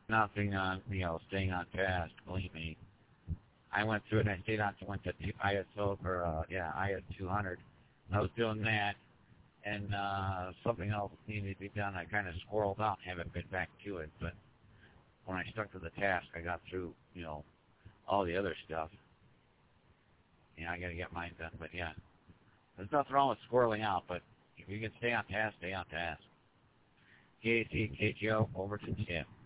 nothing on, staying on task. Believe me. I went through it and I stayed on, went to ISO for, IS 200. I was doing that, and something else needed to be done. I kind of squirreled out and haven't been back to it, but when I stuck to the task, I got through, all the other stuff. I got to get mine done, but yeah. There's nothing wrong with squirreling out, but if you can stay on task, stay on task. KAC, KGO, over to Tim.